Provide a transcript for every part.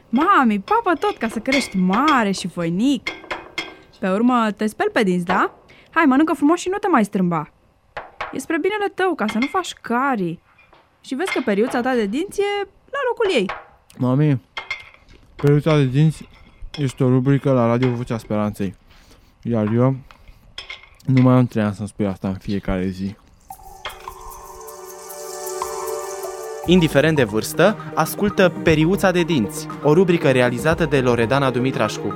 Mami, papă tot ca să crești mare și voinic. Pe urmă te speli pe dinți, da? Hai, mănâncă frumos și nu te mai strâmba. E spre binele tău, ca să nu faci carii. Și vezi că periuța ta de dinți e la locul ei. Mami, periuța de dinți este o rubrică la Radio Vocea Speranței. Iar eu nu mai am 3 ani să-mi spui asta în fiecare zi. Indiferent de vârstă, ascultă Periuța de dinți, o rubrică realizată de Loredana Dumitrașcu.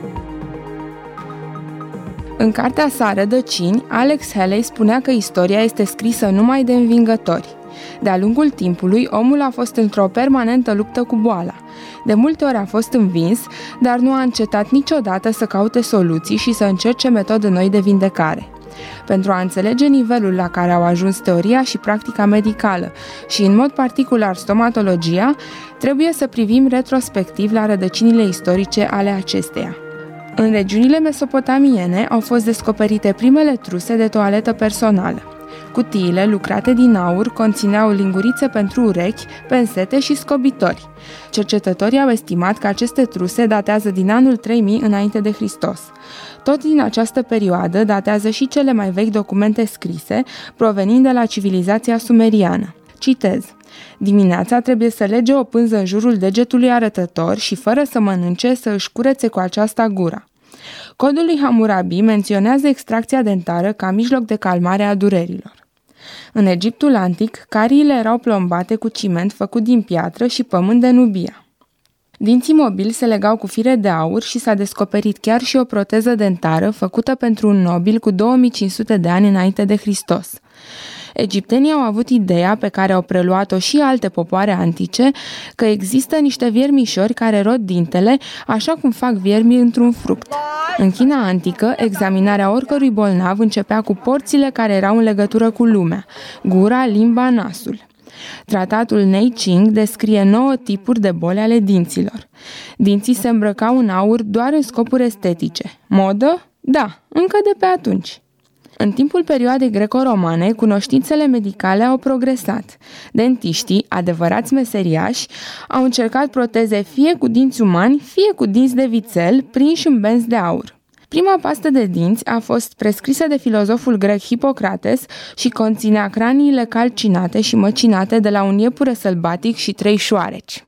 În cartea sa Rădăcini, Alex Haley spunea că istoria este scrisă numai de învingători. De-a lungul timpului, omul a fost într-o permanentă luptă cu boala. De multe ori a fost învins, dar nu a încetat niciodată să caute soluții și să încerce metode noi de vindecare. Pentru a înțelege nivelul la care au ajuns teoria și practica medicală și, în mod particular, stomatologia, trebuie să privim retrospectiv la rădăcinile istorice ale acesteia. În regiunile mesopotamiene au fost descoperite primele truse de toaletă personală. Cutiile lucrate din aur conțineau lingurițe pentru urechi, pensete și scobitori. Cercetătorii au estimat că aceste truse datează din anul 3000 înainte de Hristos. Tot din această perioadă datează și cele mai vechi documente scrise, provenind de la civilizația sumeriană. Citez: dimineața trebuie să lege o pânză în jurul degetului arătător și, fără să mănânce, să își curețe cu aceasta gura. Codul lui Hammurabi menționează extracția dentară ca mijloc de calmare a durerilor. În Egiptul antic, cariile erau plombate cu ciment făcut din piatră și pământ de Nubia. Dinții mobili se legau cu fire de aur și s-a descoperit chiar și o proteză dentară făcută pentru un nobil cu 2500 de ani înainte de Hristos. Egiptenii au avut ideea, pe care au preluat-o și alte popoare antice, că există niște viermișori care rod dintele, așa cum fac viermii într-un fruct. În China antică, examinarea oricărui bolnav începea cu porțile care erau în legătură cu lumea: gura, limba, nasul. Tratatul Nei Ching descrie 9 tipuri de boli ale dinților. Dinții se îmbrăcau în aur doar în scopuri estetice. Modă? Da, încă de pe atunci. În timpul perioadei greco-romane, cunoștințele medicale au progresat. Dentiștii, adevărați meseriași, au încercat proteze fie cu dinți umani, fie cu dinți de vițel, prinși în benzi de aur. Prima pastă de dinți a fost prescrisă de filozoful grec Hipocrates și conținea craniile calcinate și măcinate de la un iepure sălbatic și 3 șoareci.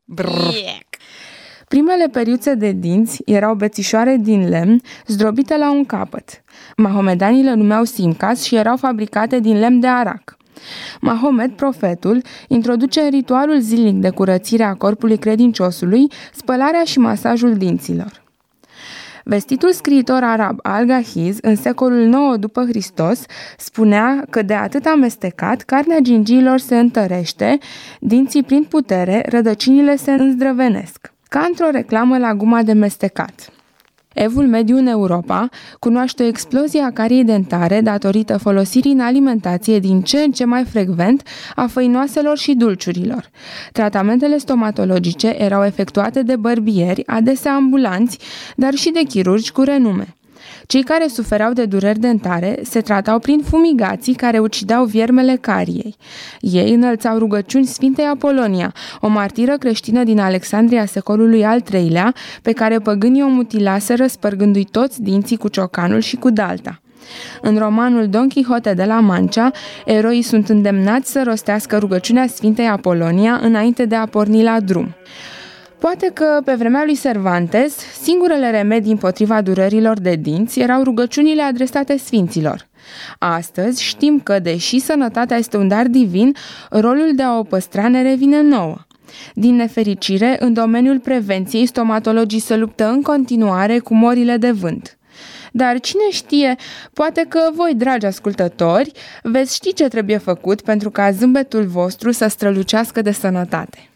Primele periuțe de dinți erau bețișoare din lemn, zdrobite la un capăt. Mahomedanii le numeau simcas și erau fabricate din lemn de arac. Mahomet, profetul, introduce în ritualul zilnic de curățire a corpului credinciosului spălarea și masajul dinților. Vestitul scriitor arab Al-Ghahiz, în secolul IX după Hristos, spunea că de atât amestecat, carnea gingiilor se întărește, dinții prind putere, rădăcinile se îndrăvenesc. Ca într-o reclamă la guma de mestecat. Evul mediu în Europa cunoaște o explozie a cariei dentare datorită folosirii în alimentație din ce în ce mai frecvent a făinoaselor și dulciurilor. Tratamentele stomatologice erau efectuate de bărbieri, adesea ambulanți, dar și de chirurgi cu renume. Cei care suferau de dureri dentare se tratau prin fumigații care ucideau viermele cariei. Ei înălțau rugăciuni Sfintei Apolonia, o martiră creștină din Alexandria secolului al III-lea, pe care păgânii o mutilaseră spărgându-i toți dinții cu ciocanul și cu dalta. În romanul Don Quixote de la Mancha, eroii sunt îndemnați să rostească rugăciunea Sfintei Apolonia înainte de a porni la drum. Poate că, pe vremea lui Cervantes, singurele remedii împotriva durerilor de dinți erau rugăciunile adresate sfinților. Astăzi știm că, deși sănătatea este un dar divin, rolul de a o păstra ne revine nouă. Din nefericire, în domeniul prevenției, stomatologii se luptă în continuare cu morile de vânt. Dar cine știe, poate că voi, dragi ascultători, veți ști ce trebuie făcut pentru ca zâmbetul vostru să strălucească de sănătate.